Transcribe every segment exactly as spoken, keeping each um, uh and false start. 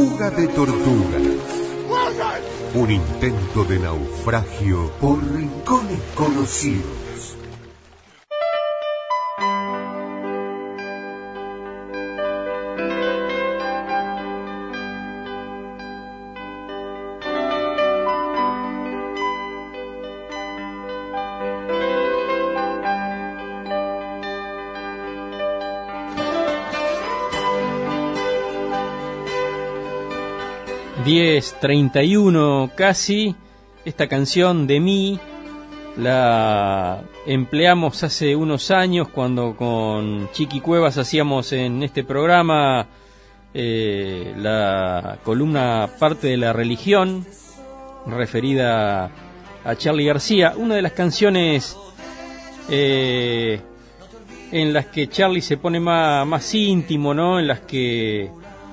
Fuga de tortugas. Un intento de naufragio por rincones conocidos. diez treinta y uno casi. Esta canción de mí la empleamos hace unos años cuando con Chiqui Cuevas hacíamos en este programa eh, la columna Parte de la Religión, referida a Charly García, una de las canciones eh, en las que Charly se pone más, más íntimo, ¿no? En las que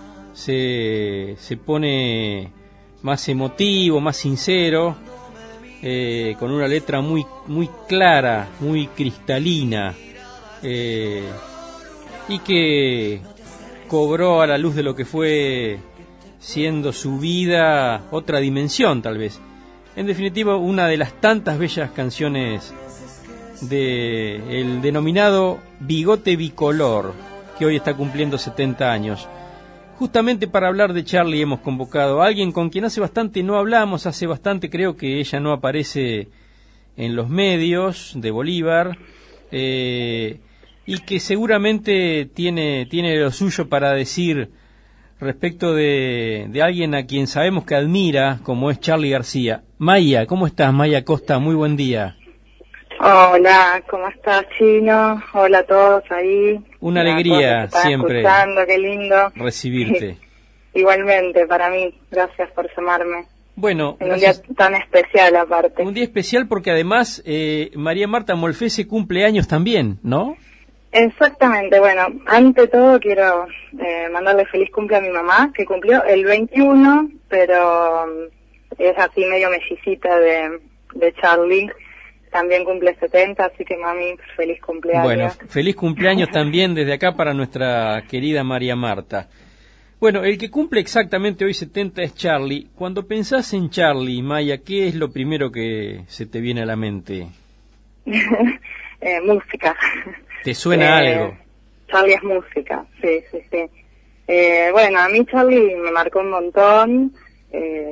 se, se pone más emotivo, más sincero, eh, con una letra muy, muy clara, muy cristalina, eh, y que cobró a la luz de lo que fue siendo su vida otra dimensión, tal vez. En definitiva, una de las tantas bellas canciones de el denominado Bigote Bicolor, que hoy está cumpliendo setenta años. Justamente para hablar de Charly hemos convocado a alguien con quien hace bastante no hablamos, hace bastante creo que ella no aparece en los medios de Bolívar, eh, y que seguramente tiene, tiene lo suyo para decir respecto de, de alguien a quien sabemos que admira, como es Charly García. Maya, ¿cómo estás? Maya Costa, muy buen día. Hola, ¿cómo estás, Chino? Hola a todos ahí. Una alegría siempre qué lindo recibirte. Igualmente, para mí, gracias por llamarme. Bueno, en un día tan especial aparte. Un día especial porque además eh, María Marta Molfese cumple años también, ¿no? Exactamente, bueno, ante todo quiero eh, mandarle feliz cumple a mi mamá, que cumplió el veintiuno, pero um, es así medio mellicita de, de Charly. También cumple setenta, así que mami, feliz cumpleaños. Bueno, feliz cumpleaños también desde acá para nuestra querida María Marta. Bueno, el que cumple exactamente hoy setenta es Charly. Cuando pensás en Charly, Maya, ¿qué es lo primero que se te viene a la mente? eh, música. ¿Te suena eh, algo? Charly es música, sí, sí, sí. Eh, bueno, a mí Charly me marcó un montón. Eh,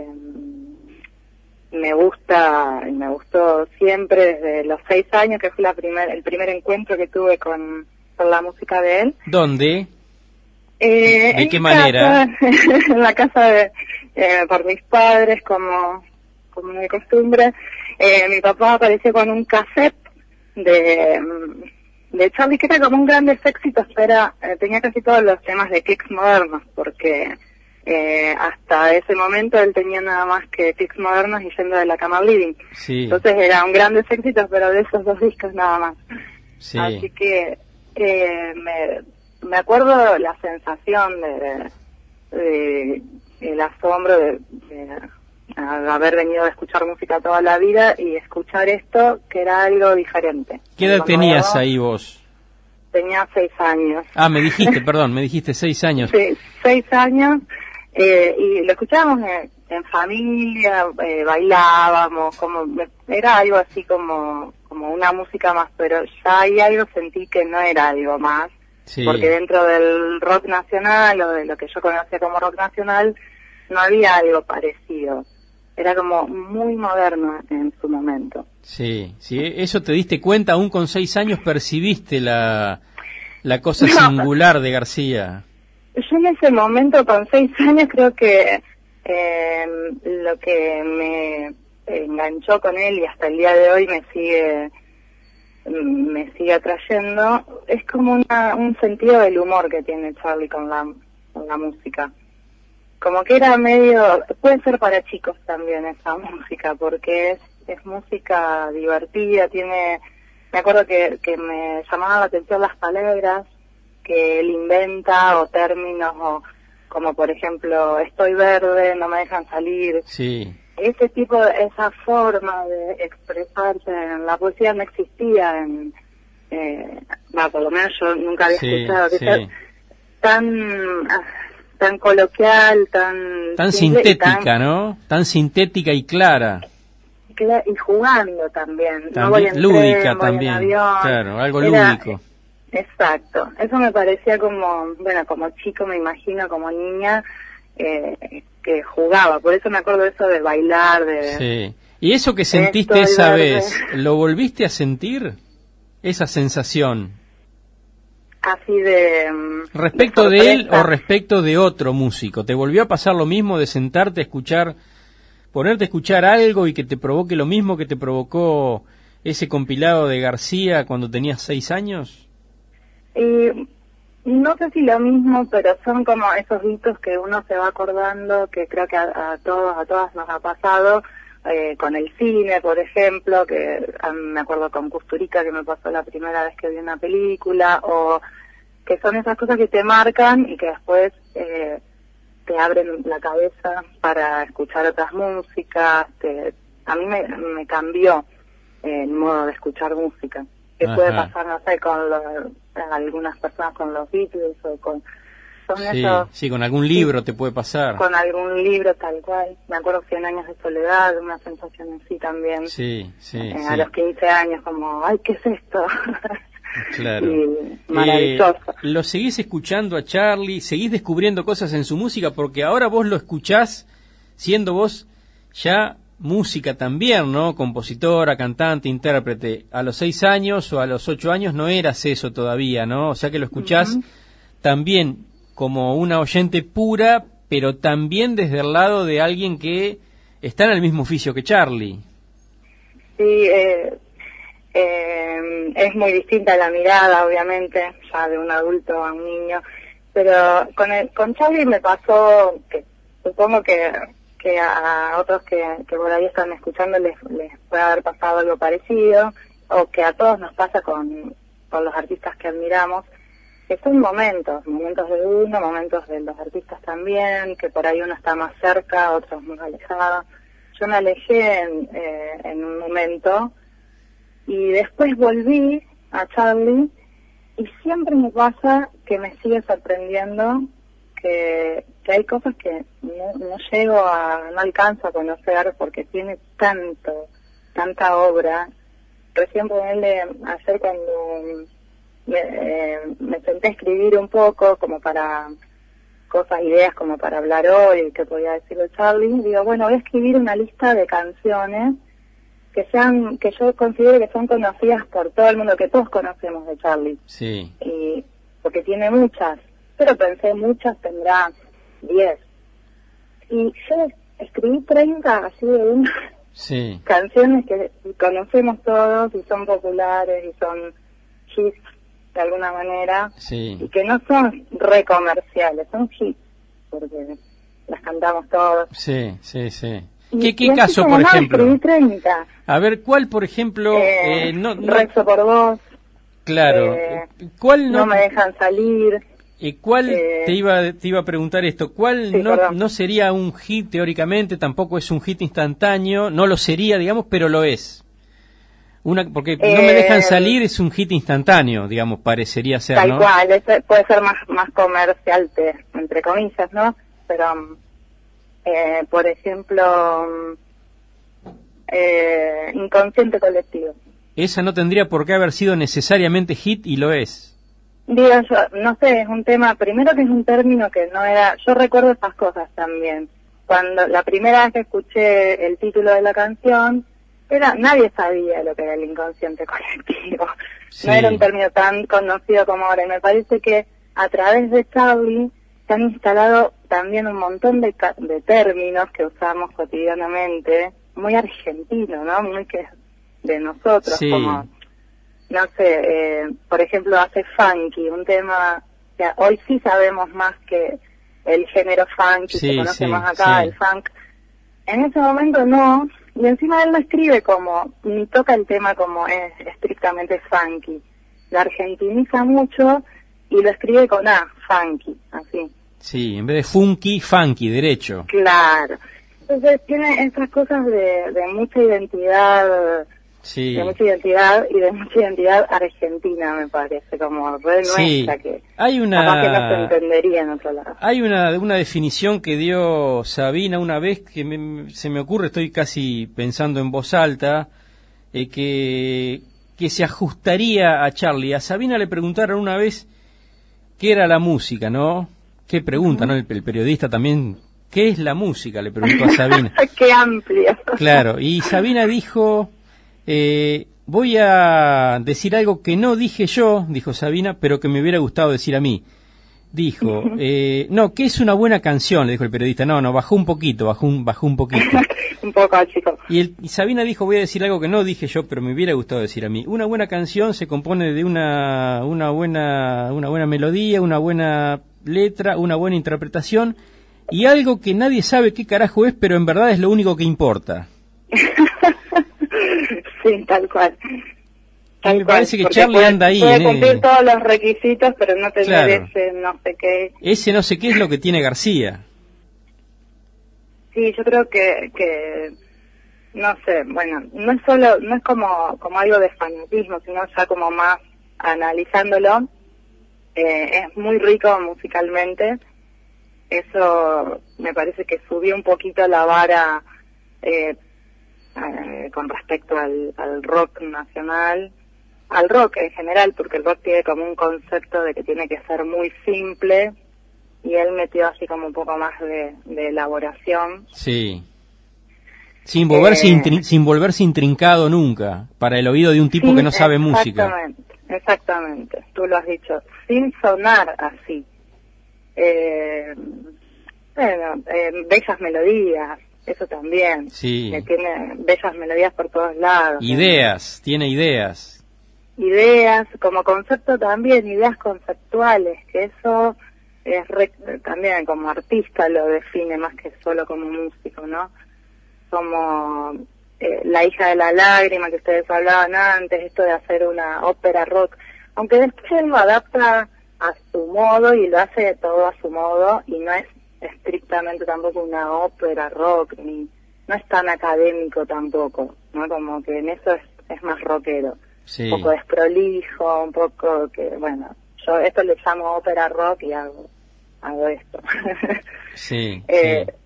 me gusta y me gustó siempre desde los seis años, que fue la primer, el primer encuentro que tuve con, con la música de él. ¿Dónde? Eh, ¿De qué manera? Casa, en la casa de eh, por mis padres, como como de costumbre. Eh, mi papá apareció con un cassette de de Charly, que era como un grandes éxitos, pero eh, tenía casi todos los temas de Kicks modernos, porque Eh, hasta ese momento él tenía nada más que Kicks modernos y Yendo de la Cama al Living. Sí. Entonces eran grandes éxitos, pero de esos dos discos nada más. Sí. Así que eh, me, me acuerdo la sensación de, de, de el asombro de, de, de haber venido a escuchar música toda la vida y escuchar esto, que era algo diferente. ¿Qué edad tenías ahí vos? Tenía seis años. Ah, me dijiste, perdón, me dijiste seis años. Sí, seis años. Eh, y lo escuchábamos en, en familia, eh, bailábamos, como era algo así como como una música más, pero ya ahí algo sentí que no era algo más, sí. Porque dentro del rock nacional o de lo que yo conocía como rock nacional no había algo parecido, era como muy moderno en su momento. Sí, sí, eso te diste cuenta, aún con seis años percibiste la, la cosa no. singular de García. Yo en ese momento, con seis años, creo que eh, lo que me enganchó con él y hasta el día de hoy me sigue me sigue atrayendo, es como una, un sentido del humor que tiene Charly con la, con la música. Como que era medio, puede ser para chicos también esa música, porque es, es música divertida, tiene, me acuerdo que, que me llamaban la atención las palabras que él inventa, o términos, o como por ejemplo, estoy verde, no me dejan salir. Sí. Ese tipo, esa forma de expresarse en la poesía no existía en, eh, bueno, por lo menos yo nunca había sí, escuchado, que sí. tan, tan coloquial, tan... Tan simple, sintética, tan, ¿no? Tan sintética y clara. Y jugando también. También no voy en lúdica tren, voy también. en avión. Claro, algo Era, lúdico. Exacto. Eso me parecía como, bueno, como chico me imagino, como niña, eh, que jugaba. Por eso me acuerdo de eso de bailar, de... Sí. ¿Y eso que sentiste esa vez, lo volviste a sentir? Esa sensación. Así de... ¿Respecto de, de él o respecto de otro músico? ¿Te volvió a pasar lo mismo de sentarte a escuchar, ponerte a escuchar algo y que te provoque lo mismo que te provocó ese compilado de García cuando tenías seis años? Y no sé si lo mismo, pero son como esos hitos que uno se va acordando, que creo que a, a todos, a todas nos ha pasado, eh, con el cine, por ejemplo, que a, me acuerdo con Kusturica, que me pasó la primera vez que vi una película, o que son esas cosas que te marcan y que después eh, te abren la cabeza para escuchar otras músicas. Te, a mí me, me cambió eh, el modo de escuchar música. Que Ajá. puede pasar, no sé, con los, algunas personas con los Beatles o con... Son sí, esos, sí, con algún libro sí, te puede pasar. Con algún libro tal cual. Me acuerdo Cien años de soledad, una sensación así también. Sí, sí, eh, sí. A los quince años como, ay, ¿qué es esto? Claro. Y maravilloso. Eh, ¿Lo seguís escuchando a Charly? ¿Seguís descubriendo cosas en su música? Porque ahora vos lo escuchás siendo vos ya música también, ¿no? Compositora, cantante, intérprete. A los seis años o a los ocho años no eras eso todavía, ¿no? O sea que lo escuchás uh-huh. también como una oyente pura, pero también desde el lado de alguien que está en el mismo oficio que Charly. Sí, eh, eh, es muy distinta la mirada, obviamente, ya de un adulto a un niño, pero con el, con Charly me pasó, que supongo que que a otros que, que por ahí están escuchando les, les puede haber pasado algo parecido, o que a todos nos pasa con, con los artistas que admiramos, que son momentos, momentos de uno, momentos de los artistas también, que por ahí uno está más cerca, otros más alejados. Yo me alejé en, eh, en un momento, y después volví a Charly, y siempre me pasa que me sigue sorprendiendo que, que hay cosas que no, no llego a, no alcanzo a conocer porque tiene tanto, tanta obra. Recién ponerle, ayer cuando me, eh, me senté a escribir un poco como para cosas, ideas como para hablar hoy, que podía decirle Charly, digo, bueno, voy a escribir una lista de canciones que sean, que yo considero que son conocidas por todo el mundo, que todos conocemos de Charly. Sí. Y porque tiene muchas. Pero pensé, muchas tendrá diez. Y yo escribí treinta así de una. Sí. Canciones que conocemos todos y son populares y son hits de alguna manera. Sí. Y que no son re comerciales, son hits, porque las cantamos todos. Sí, sí, sí. Y, ¿Qué, qué caso, por no, ejemplo? Escribí treinta. A ver, ¿cuál, por ejemplo? Eh, eh, no, no... Rezo por vos. Claro. Eh, ¿Cuál no... no me dejan salir. ¿Y cuál, eh, te iba te iba a preguntar esto, cuál sí, no, no sería un hit teóricamente, tampoco es un hit instantáneo, no lo sería, digamos, pero lo es? Una, porque eh, no me dejan salir es un hit instantáneo, digamos, parecería ser, tal ¿no? cual, ese puede ser más más comercial, te, entre comillas, ¿no? Pero, eh, por ejemplo, eh, Inconsciente Colectivo. Esa no tendría por qué haber sido necesariamente hit y lo es. Digo yo, no sé, es un tema, primero que es un término que no era, yo recuerdo esas cosas también. Cuando la primera vez que escuché el título de la canción, era nadie sabía lo que era el inconsciente colectivo. Sí. No era un término tan conocido como ahora. Y me parece que a través de Charly se han instalado también un montón de, de términos que usamos cotidianamente, muy argentinos, ¿no? Muy que de nosotros, sí. como... No sé, eh, por ejemplo, hace funky, un tema que hoy sí sabemos más que el género funky, sí, se conoce sí, más acá, sí. el funk. En ese momento no, y encima él lo escribe como, ni toca el tema como es estrictamente funky. Lo argentiniza mucho y lo escribe con A, funky, así. Sí, en vez de funky, funky, derecho. Claro. Entonces tiene esas cosas de, de mucha identidad sí. de mucha identidad y de mucha identidad argentina, me parece, como re sí. nuestra, que hay una, capaz que no se entendería en otro lado. Hay una, una definición que dio Sabina una vez que me, se me ocurre, estoy casi pensando en voz alta, eh, que, que se ajustaría a Charlie. A Sabina le preguntaron una vez qué era la música, ¿no? Qué pregunta, uh-huh. ¿no? El, el periodista también, ¿qué es la música?, le preguntó a Sabina. ¡Qué amplio! Claro, y Sabina dijo, eh, voy a decir algo que no dije yo, dijo Sabina, pero que me hubiera gustado decir a mí. Dijo, eh, no, ¿qué es una buena canción?, le dijo el periodista. No, no, bajó un poquito, bajó un, bajó un poquito. Un poco, chico. Y, el, y Sabina dijo, voy a decir algo que no dije yo, pero me hubiera gustado decir a mí. Una buena canción se compone de una, una buena, una buena melodía, una buena letra, una buena interpretación y algo que nadie sabe qué carajo es, pero en verdad es lo único que importa. Sí, tal cual. Tal y me cual, parece que Charlie puede, anda ahí. Puede en cumplir el... todos los requisitos, pero no tener claro. ese no sé qué. Ese no sé qué es lo que tiene García. Sí, yo creo que, que no sé, bueno, no es solo, no es como, como algo de fanatismo, sino ya como más analizándolo, eh, es muy rico musicalmente. Eso me parece que subió un poquito la vara eh, eh, con respecto al, al rock nacional, al rock en general, porque el rock tiene como un concepto de que tiene que ser muy simple, y él metió así como un poco más de, de elaboración. Sí. Sin volverse, eh, intrin- sin volverse intrincado nunca, para el oído de un tipo sin, que no sabe música. Exactamente, exactamente, tú lo has dicho, sin sonar así. Eh, bueno, eh, bellas melodías, eso también. Sí. Que tiene bellas melodías por todos lados. Ideas, ¿no? Tiene ideas. Ideas, como concepto también, ideas conceptuales, que eso es re, también como artista lo define más que solo como músico, ¿no? Como eh, La hija de la lágrima que ustedes hablaban antes, esto de hacer una ópera rock, aunque después él lo adapta a su modo y lo hace todo a su modo y no es estrictamente tampoco una ópera rock, ni no es tan académico tampoco, ¿no? Como que en eso es, es más rockero, sí. Un poco desprolijo, un poco que, bueno, yo esto le llamo ópera rock y hago, hago esto. Sí, eh, sí.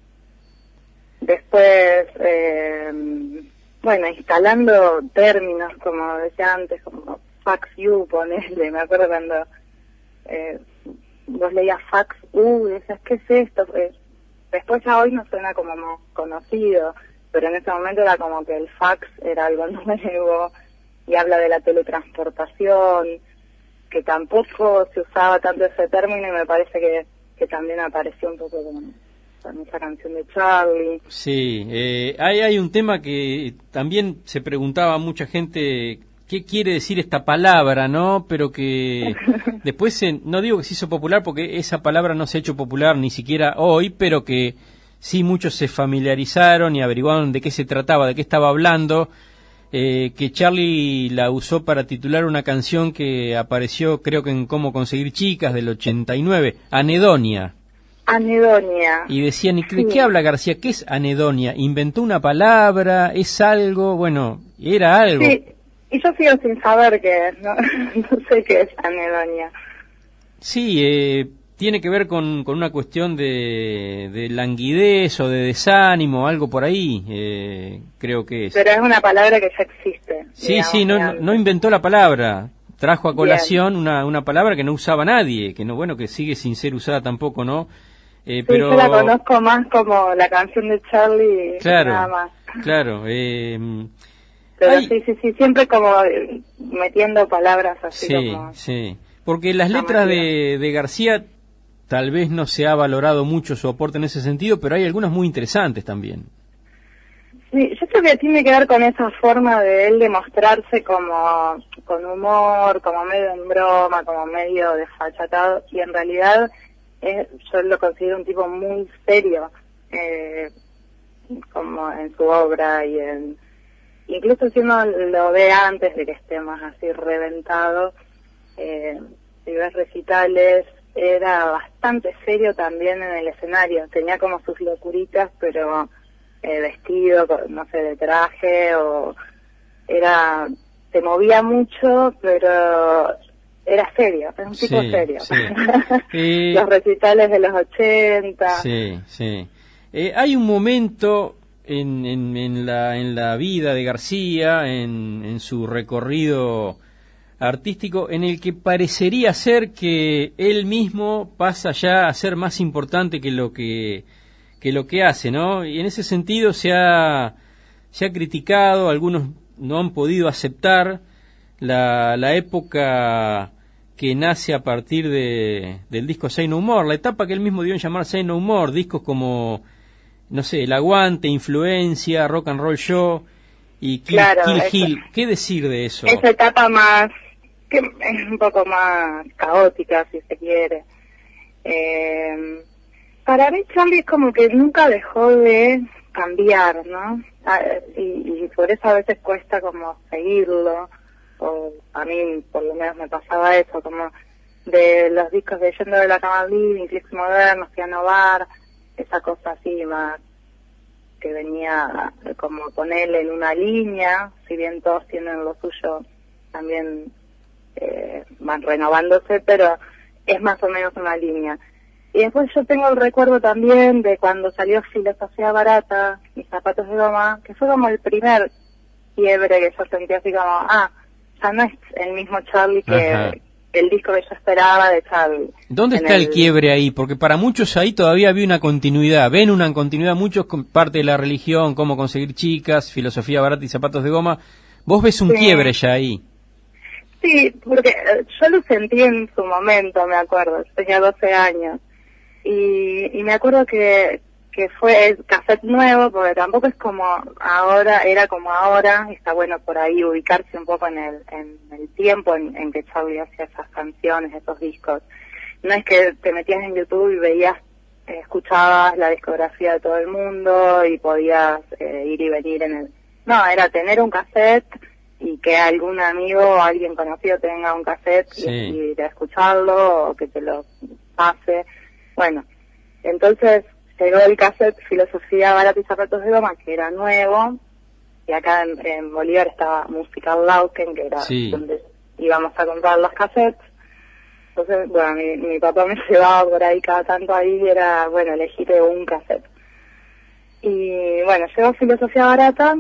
Después, eh, bueno, instalando términos, como decía antes, como fax you, ponele, me acuerdo cuando eh, vos leías fax u, y decías, ¿qué es esto? Eh, después ya hoy no suena como más conocido, pero en ese momento era como que el fax era algo nuevo, y habla de la teletransportación, que tampoco se usaba tanto ese término, y me parece que, que también apareció un poco con, con esa canción de Charlie. Sí, eh, hay, hay un tema que también se preguntaba a mucha gente, ¿qué quiere decir esta palabra, no? Pero que después, se, no digo que se hizo popular, porque esa palabra no se ha hecho popular ni siquiera hoy, pero que sí muchos se familiarizaron y averiguaron de qué se trataba, de qué estaba hablando, eh, que Charlie la usó para titular una canción que apareció, creo que en Cómo conseguir chicas, del ochenta y nueve, Anedonia. Anedonia. Y decían, ¿y de qué habla García? ¿Qué es anedonia? ¿Inventó una palabra? ¿Es algo? Bueno, era algo. Sí, y yo sigo sin saber qué es, ¿no? No sé qué es anedonia. Sí, eh, tiene que ver con, con una cuestión de, de languidez o de desánimo, algo por ahí, eh, creo que es. Pero es una palabra que ya existe. Sí, digamos, sí, no, no, no inventó la palabra. Trajo a colación una, una palabra que no usaba nadie, que no, bueno, que sigue sin ser usada tampoco, ¿no? Eh, sí, pero... yo la conozco más como la canción de Charlie, claro, nada más. Claro, eh, pero hay... sí, sí, sí, siempre como metiendo palabras así sí, como... Sí, porque las letras de, de García tal vez no se ha valorado mucho su aporte en ese sentido, pero hay algunas muy interesantes también. Sí, yo creo que tiene que ver con esa forma de él de mostrarse como con humor, como medio en broma, como medio desfachatado, y en realidad eh, yo lo considero un tipo muy serio, eh, como en su obra y en... Incluso si uno lo ve antes de que esté más así reventado, eh, si ves recitales, era bastante serio también en el escenario, tenía como sus locuritas, pero... Eh, vestido, no sé, de traje o, era, se movía mucho, pero era serio, era un tipo sí, serio. Sí. eh, Los recitales de los ochenta. Sí, sí. Eh, hay un momento en, en, en, la, en la vida de García, en, en su recorrido artístico, en el que parecería ser que él mismo pasa ya a ser más importante que lo que, que lo que hace, ¿no? Y en ese sentido se ha, se ha criticado, algunos no han podido aceptar la, la época que nace a partir de, del disco Say No More, la etapa que él mismo dio en llamar Say No More, discos como, no sé, El Aguante, Influencia, Rock and Roll Show y Kill, Claro, Kill eso, Hill. ¿Qué decir de eso? Esa etapa más, que es un poco más caótica, si se quiere. Eh, para mí Charlie es como que nunca dejó de cambiar, ¿no? Y, y por eso a veces cuesta como seguirlo, o a mí por lo menos me pasaba eso, como de los discos de Yendo de la Cama al Living, Clics Modernos, Piano Bar, esa cosa así más que venía como ponerle en una línea, si bien todos tienen lo suyo, también eh, van renovándose, pero es más o menos una línea. Y después yo tengo el recuerdo también de cuando salió Filosofía Barata y Zapatos de Goma, que fue como el primer quiebre que yo sentí así como, ah, ya no es el mismo Charlie que Ajá. el disco que yo esperaba de Charlie. ¿Dónde está el... el quiebre ahí? Porque para muchos ahí todavía había una continuidad, ven una continuidad, muchos con parte de la religión, cómo conseguir chicas, Filosofía Barata y Zapatos de Goma. ¿Vos ves un sí. quiebre ya ahí? Sí, porque yo lo sentí en su momento, me acuerdo, tenía doce años. Y, y me acuerdo que, que fue el cassette nuevo, porque tampoco es como ahora, era como ahora, está bueno por ahí ubicarse un poco en el, en el tiempo en, en que Charlie hacía esas canciones, esos discos. No es que te metías en YouTube y veías, eh, escuchabas la discografía de todo el mundo y podías eh, ir y venir en el... No, era tener un cassette y que algún amigo o alguien conocido tenga un cassette sí. y, y ir a escucharlo o que te lo pase. Bueno, entonces llegó el cassette Filosofía Barata y Zapatos de Goma, que era nuevo, y acá en, en Bolívar estaba Musical Lauken, que era sí. donde íbamos a comprar los cassettes. Entonces, bueno, mi, mi papá me llevaba por ahí cada tanto ahí y era, bueno, elegirte un cassette. Y bueno, llegó Filosofía Barata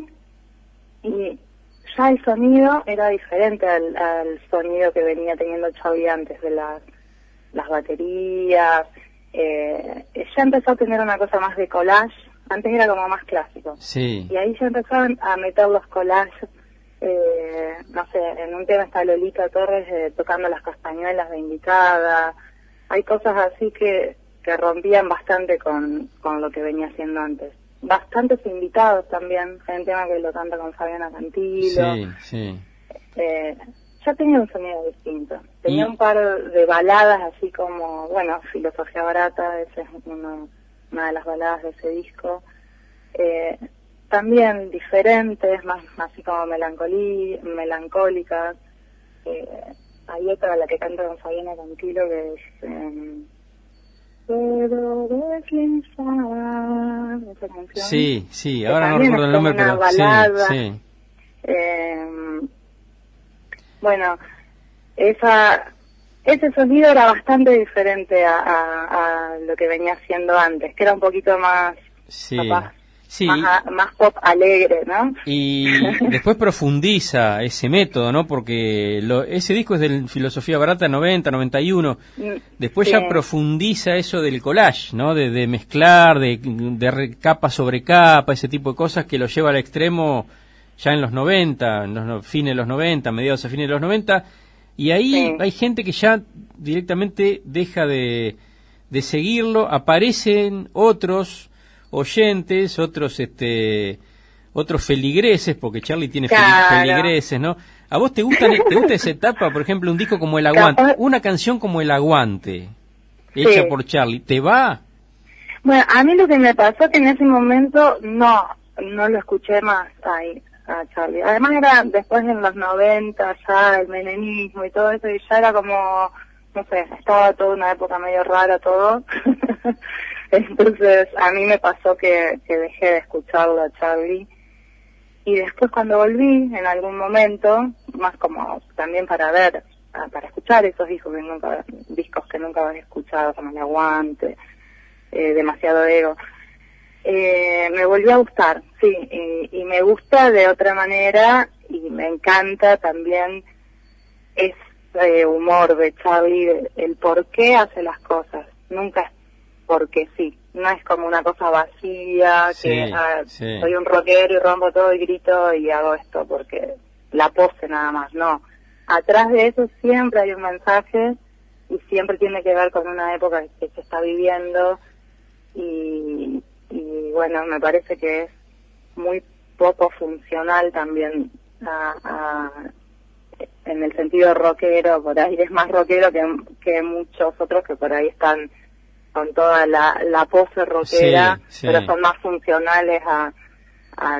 y ya el sonido era diferente al, al sonido que venía teniendo Charlie antes de las, las baterías. Eh, ya empezó a tener una cosa más de collage, antes era como más clásico. Sí. Y ahí ya empezaron a meter los collages, eh, no sé, en un tema está Lolita Torres eh, tocando las castañuelas de invitada, hay cosas así que, que rompían bastante con, con lo que venía haciendo antes. Bastantes invitados también, hay un tema que lo canta con Fabiana Cantilo. Sí, sí. Eh, ya tenía un sonido distinto. Tenía ¿Y? un par de baladas así como, bueno, Filosofía Barata, esa es uno, una de las baladas de ese disco. Eh, también diferentes, más así como melancolí, melancólicas. Eh, hay otra, la que canta con Fabiana Cantilo, que es... Eh, Puedo deslizar, esa canción. Sí, sí, ahora no recuerdo el nombre, pero balada. sí, sí. Eh, bueno, esa ese sonido era bastante diferente a, a, a lo que venía haciendo antes, que era un poquito más, sí, capaz, sí. más, más pop alegre, ¿no? Y después profundiza ese método, ¿no? Porque lo, ese disco es de Filosofía Barata noventa, noventa y uno. Después sí. ya profundiza eso del collage, ¿no? De, de mezclar, de, de capa sobre capa, ese tipo de cosas que lo lleva al extremo ya en los noventa, en los fines de los noventa, mediados a fines de los noventa, y ahí sí. hay gente que ya directamente deja de, de seguirlo, aparecen otros oyentes, otros este otros feligreses, porque Charlie tiene claro. feligreses, ¿no? ¿A vos te gusta, te gusta esa etapa, por ejemplo, un disco como El Aguante, Capaz. una canción como El Aguante, hecha sí. por Charlie, ¿te va? Bueno, a mí lo que me pasó que en ese momento no, no lo escuché más ahí. A Charlie. Además era después en los noventa ya el menemismo y todo eso y ya era como, no sé, estaba toda una época medio rara todo. Entonces a mí me pasó que, que dejé de escucharlo a Charlie y después cuando volví, en algún momento, más como también para ver, para escuchar esos discos que nunca, discos que nunca había escuchado, como El Aguante, eh, Demasiado Ego, eh, me volvió a gustar, sí, y, y me gusta de otra manera, y me encanta también ese humor de Charlie, el, el por qué hace las cosas, nunca es porque sí, no es como una cosa vacía, sí, que ah, sí. soy un rockero y rompo todo y grito y hago esto porque la pose nada más, no. Atrás de eso siempre hay un mensaje y siempre tiene que ver con una época que se está viviendo y, y bueno, me parece que es muy poco funcional también a, a, en el sentido rockero, por ahí es más rockero que, que muchos otros que por ahí están con toda la, la pose rockera, sí, sí. pero son más funcionales a, a,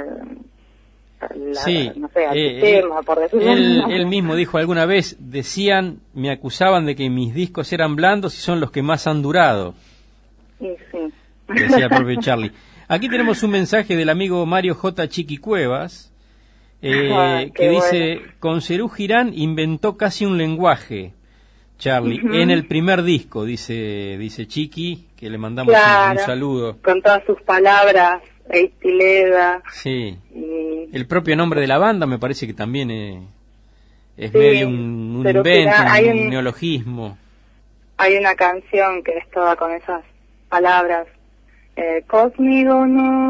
a la, sí, no sé, al eh, sistema, eh, por decirlo. él, él mismo dijo alguna vez, decían, me acusaban de que mis discos eran blandos y son los que más han durado. Sí, sí. Decía el propio Charlie. Aquí tenemos un mensaje del amigo Mario J. Chiqui Cuevas, eh, Ah, que dice, bueno. con Serú Girán inventó casi un lenguaje, Charlie, Uh-huh. en el primer disco, dice dice Chiqui, que le mandamos Claro, un, un saludo. con todas sus palabras, Eistileda. Sí, Y, el propio nombre de la banda me parece que también es, es sí, medio un, un pero invento, Girán, hay un un, neologismo. hay una canción que es toda con esas palabras. Eh, Conmigo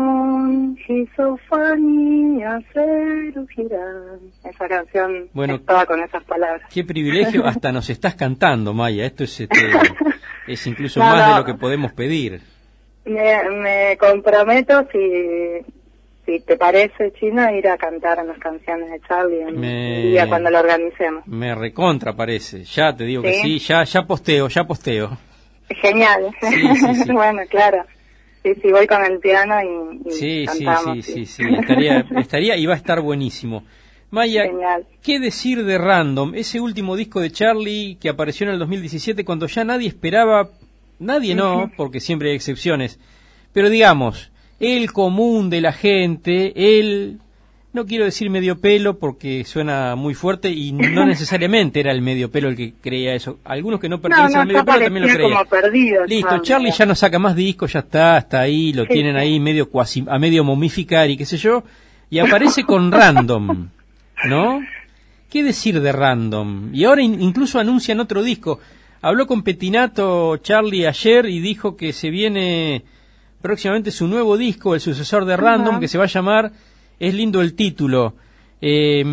no hizo funny hacer girar. Esa canción Bueno, es toda con esas palabras. Qué privilegio, hasta nos estás cantando, Maya. Esto es, este, es incluso no, más no, de lo que podemos pedir. Me, me comprometo, si, si te parece, Chino, a ir a cantar unas canciones de Charlie en Me... un día cuando lo organicemos. Me recontra parece. Ya te digo ¿Sí? que sí, ya ya posteo, ya posteo. Genial. Sí, sí, sí. Bueno, claro. Sí, sí, voy con el piano y, y Sí, sí, cantamos. sí, sí, sí, estaría, estaría y va a estar buenísimo. Maya, Genial. ¿qué decir de Random? Ese último disco de Charlie que apareció en el dos mil diecisiete cuando ya nadie esperaba, nadie no, Uh-huh. porque siempre hay excepciones, pero digamos, el común de la gente, el, no quiero decir medio pelo porque suena muy fuerte y no necesariamente era el medio pelo el que creía eso. Algunos que no pertenecen No, no, al medio ya pelo también lo parecía creían. como perdido. Listo, Charlie, Charlie ya no saca más discos, ya está, está ahí, lo Sí, tienen sí. ahí medio cuasi, a medio momificar y qué sé yo, y aparece con Random, ¿no? ¿Qué decir de Random? Y ahora in- incluso anuncian otro disco. Habló con Petinato Charlie ayer y dijo que se viene próximamente su nuevo disco, el sucesor de Random, Ajá. que se va a llamar, es lindo el título, eh,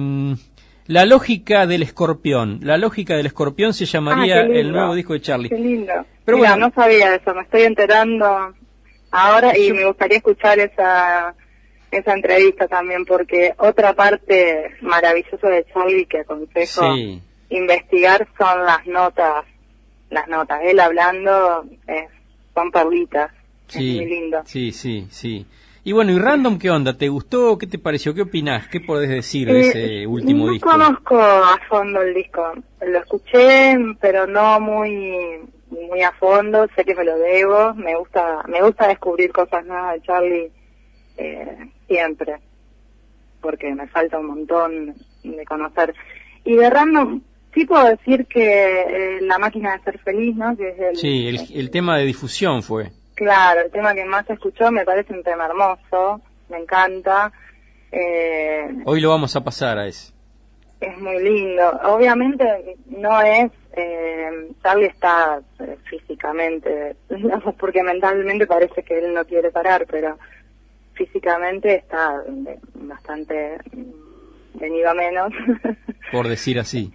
La lógica del escorpión. La lógica del escorpión se llamaría Ah, qué el lindo. nuevo disco de Charlie. Qué lindo. Pero Mira, bueno, no sabía eso, me estoy enterando ahora y Yo- me gustaría escuchar esa esa entrevista también, porque otra parte maravillosa de Charlie que aconsejo sí, investigar son las notas, las notas. Él hablando es, son perlitas, es sí, muy lindo. sí, sí, sí. Y bueno, ¿y Random qué onda? ¿Te gustó? ¿Qué te pareció? ¿Qué opinás? ¿Qué podés decir de Eh, ese último no disco? conozco a fondo el disco, lo escuché, pero no muy muy a fondo, sé que me lo debo, me gusta me gusta descubrir cosas nuevas de Charlie eh, siempre, porque me falta un montón de conocer. Y de Random, sí puedo decir que eh, La Máquina de Ser Feliz, ¿no? Que es el, Sí, el, el tema de difusión fue. Claro, el tema que más se escuchó me parece un tema hermoso, me encanta. Eh, Hoy lo vamos a pasar a ese. Es muy lindo. Obviamente no es, eh, Charlie está eh, físicamente, digamos, porque mentalmente parece que él no quiere parar, pero físicamente está eh, bastante mm, venido a menos. Por decir así.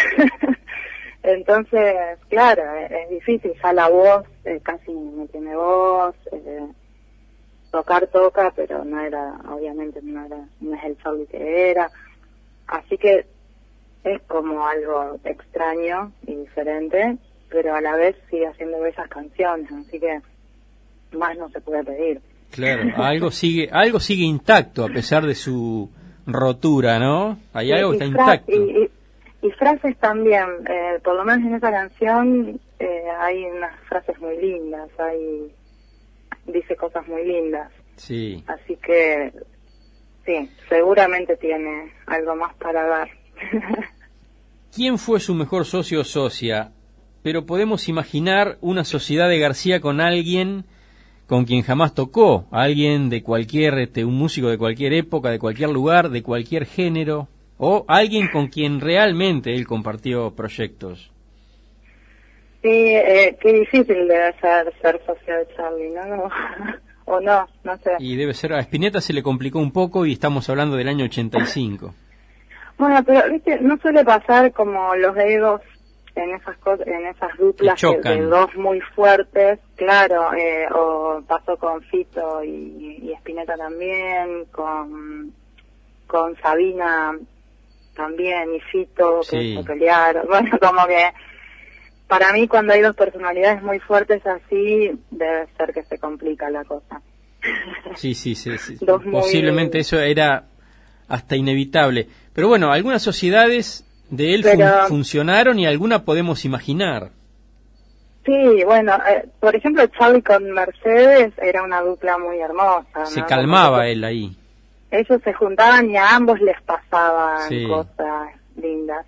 Entonces, claro, es, es difícil, ya la voz eh, casi no tiene voz, eh, tocar toca, pero no era, obviamente no era, no es el Charlie que era, así que es como algo extraño y diferente, pero a la vez sigue haciendo bellas canciones, así que más no se puede pedir. Claro, algo sigue, algo sigue intacto a pesar de su rotura, ¿no? Hay Y- algo que y está fra- intacto. Y, y- y frases también, eh, por lo menos en esa canción eh, hay unas frases muy lindas, hay dice cosas muy lindas, Sí. así que sí, seguramente tiene algo más para dar. ¿Quién fue su mejor socio o socia? Pero podemos imaginar una sociedad de García con alguien con quien jamás tocó, alguien de cualquier, este, un músico de cualquier época, de cualquier lugar, de cualquier género, o alguien con quien realmente él compartió proyectos. Sí, eh, qué difícil debe ser ser socio de Charlie, ¿no? no. O no, no sé. Y debe ser, a Spinetta se le complicó un poco y estamos hablando del año ochenta y cinco. Bueno, pero viste, no suele pasar como los egos en esas cosas, en esas duplas de, de dos muy fuertes, claro, eh, o pasó con Fito y, y Spinetta también, con con Sabina también y Fito, que sí. se pelearon, bueno, como que para mí cuando hay dos personalidades muy fuertes así, debe ser que se complica la cosa. Sí, sí, sí, sí. Muy... Posiblemente eso era hasta inevitable. Pero bueno, algunas sociedades de él Pero... fun funcionaron y alguna podemos imaginar. Sí, bueno, eh, por ejemplo, Charlie con Mercedes era una dupla muy hermosa. Se ¿no? calmaba Como él ahí. Ellos se juntaban y a ambos les pasaban sí. cosas lindas.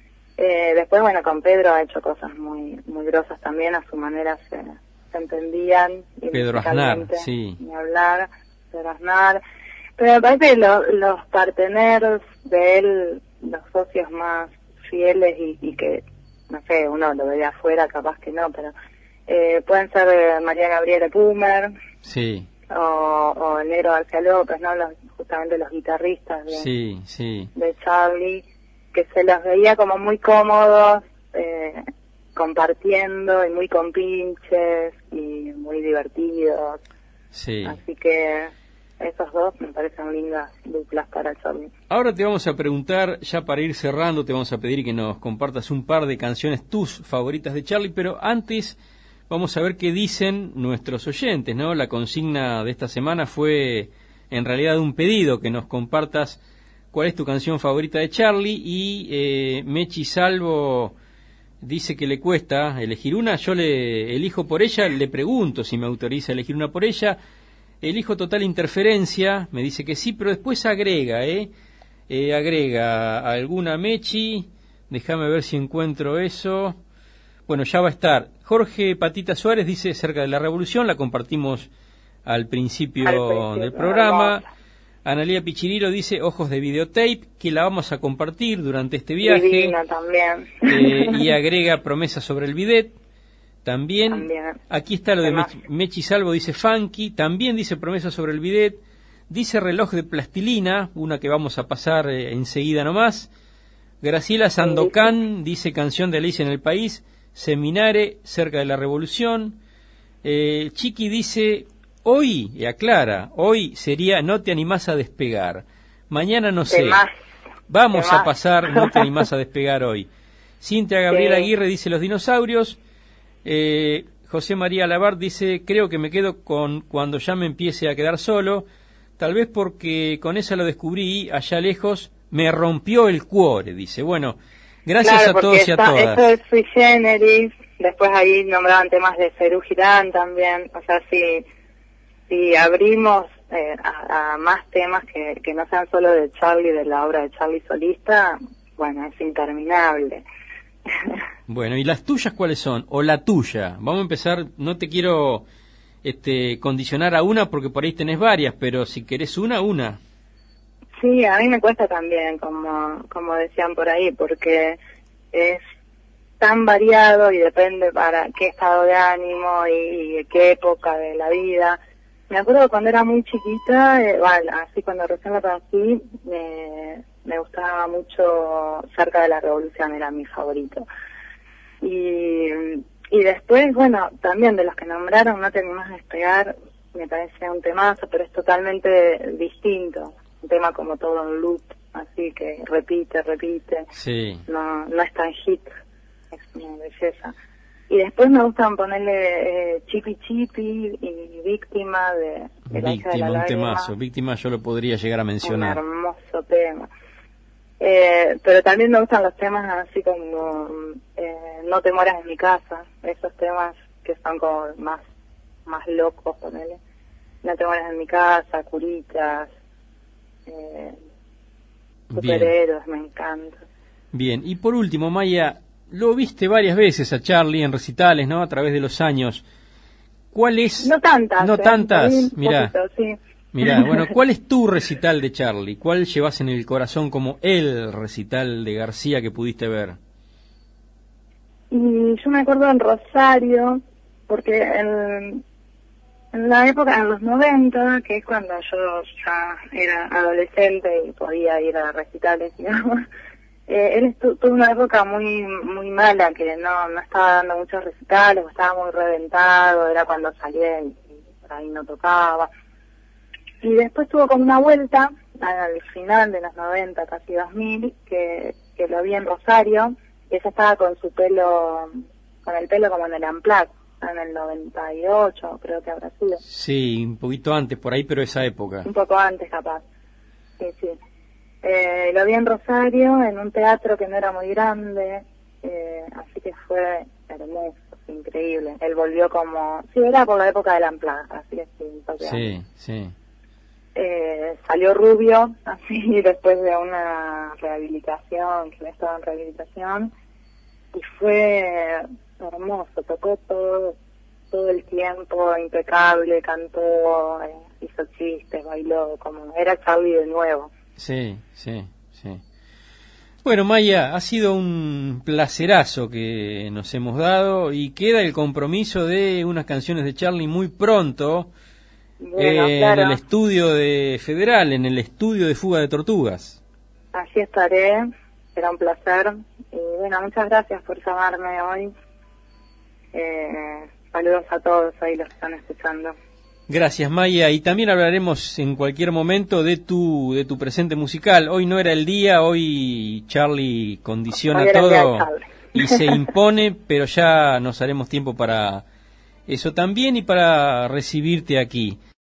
Eh, después, bueno, con Pedro ha hecho cosas muy muy grosas también, a su manera se, se entendían. Pedro Aznar, sí. Ni hablar, Pedro Aznar. Pero me parece que lo, los parteneros de él, los socios más fieles y, y que, no sé, uno lo veía afuera, capaz que no, pero eh, pueden ser eh, María Gabriela Pumer, sí. o, o el Negro García López, ¿no? Los, justamente los guitarristas de, sí, sí. de Charlie, que se los veía como muy cómodos, eh, compartiendo y muy compinches y muy divertidos. Sí. Así que esos dos me parecen lindas duplas para Charlie. Ahora te vamos a preguntar, ya para ir cerrando, te vamos a pedir que nos compartas un par de canciones, tus favoritas de Charlie, pero antes vamos a ver qué dicen nuestros oyentes, ¿no? La consigna de esta semana fue en realidad un pedido, que nos compartas cuál es tu canción favorita de Charlie, y eh, Mechi Salvo dice que le cuesta elegir una. Yo le elijo por ella, le pregunto si me autoriza a elegir una por ella. Elijo Total Interferencia, me dice que sí, pero después agrega, ¿eh? eh agrega alguna Mechi, déjame ver si encuentro eso. Bueno, ya va a estar. Jorge Patita Suárez dice Cerca de la Revolución, la compartimos al principio, al principio del programa. Hermosa. Analía Pichirilo dice Ojos de Videotape, que la vamos a compartir durante este viaje. Divina también. Eh, y agrega Promesa sobre el bidet. También, también, aquí está lo de Mechi, Mechi Salvo, dice Funky, también dice Promesa sobre el bidet, dice Reloj de Plastilina, una que vamos a pasar eh, enseguida nomás. Graciela Sandokan dice Canción de Alicia en el País, Seminare, Cerca de la Revolución. Eh, Chiqui dice, hoy, y aclara, hoy sería No te animás a despegar, mañana no sé, más, vamos a pasar No te animás a despegar hoy. Cintia Gabriela sí. Aguirre dice Los Dinosaurios. Eh, José María Lavar dice creo que me quedo con Cuando ya me empiece a quedar solo, tal vez porque con esa lo descubrí allá lejos, me rompió el cuore, dice. Bueno, gracias claro, a todos y a todas. Esto es Sui Generis, después ahí nombraban temas de Serú Girán también, o sea, si, si abrimos eh, a, a más temas que, que no sean solo de Charlie, de la obra de Charlie solista, bueno, es interminable. Bueno, ¿y las tuyas cuáles son? O la tuya. Vamos a empezar, no te quiero este, condicionar a una porque por ahí tenés varias, pero si querés una, una. Sí, a mí me cuesta también, como, como decían por ahí, porque es tan variado y depende para qué estado de ánimo y, y qué época de la vida. Me acuerdo cuando era muy chiquita, eh, bueno, así cuando recién la conocí, me, me gustaba mucho Cerca de la Revolución, era mi favorito. Y, y después, bueno, también de los que nombraron, No te animás a despegar, me parece un temazo, pero es totalmente distinto. Un tema como todo un loop, así que repite, repite. Sí. No, no es tan hit, es una belleza. Y después me gustan ponerle eh, Chipi Chipi y Víctima de, de la Hija de la Víctima, un Lágrima. temazo. Víctima yo lo podría llegar a mencionar. Un hermoso tema. Eh, pero también me gustan los temas así como eh, No te mueras en mi casa, esos temas que son como más más locos, ponele. No te mueras en mi casa, Curitas, eh, superhéroes, me encanta. Bien, y por último, Maya, lo viste varias veces a Charly en recitales, ¿no? A través de los años. ¿Cuál es? No tantas. No eh, tantas, mirá. Poquito, sí. Mirá, bueno, ¿cuál es tu recital de Charly? ¿Cuál llevas en el corazón como el recital de García que pudiste ver? Y yo me acuerdo en Rosario, porque en, en la época, en los noventa, que es cuando yo ya era adolescente y podía ir a recitales, digamos, eh, él estu- tuvo una época muy muy mala, que no, no estaba dando muchos recitales, estaba muy reventado, era cuando salía y, y por ahí no tocaba. Y después tuvo como una vuelta, al final de los noventa, casi dos mil, que, que lo vi en Rosario, y ella estaba con su pelo, con el pelo como en el Unplugged, en el noventa y ocho, creo que habrá sido. Sí, un poquito antes por ahí, pero esa época. Un poco antes, capaz. Sí, sí. Eh, lo vi en Rosario, en un teatro que no era muy grande, eh, así que fue hermoso, increíble. Él volvió como... Sí, era por la época del Unplugged, así que sí, un toque Sí, antes. sí. Eh, salió rubio, así, después de una rehabilitación, que estaba en rehabilitación, y fue hermoso, tocó todo, todo el tiempo, impecable, cantó, eh, hizo chistes, bailó, como era Charly de nuevo. Sí, sí, sí. Bueno, Maya, ha sido un placerazo que nos hemos dado y queda el compromiso de unas canciones de Charly muy pronto. Bueno, eh, claro. En el estudio de Federal, en el estudio de Fuga de Tortugas. Allí estaré, será un placer. Y bueno, muchas gracias por llamarme hoy. Eh, saludos a todos ahí los que están escuchando. Gracias, Maya, y también hablaremos en cualquier momento de tu de tu presente musical. Hoy no era el día, hoy Charly condiciona Hoy era el día de todo Charly. y se impone, pero ya nos haremos tiempo para eso también y para recibirte aquí.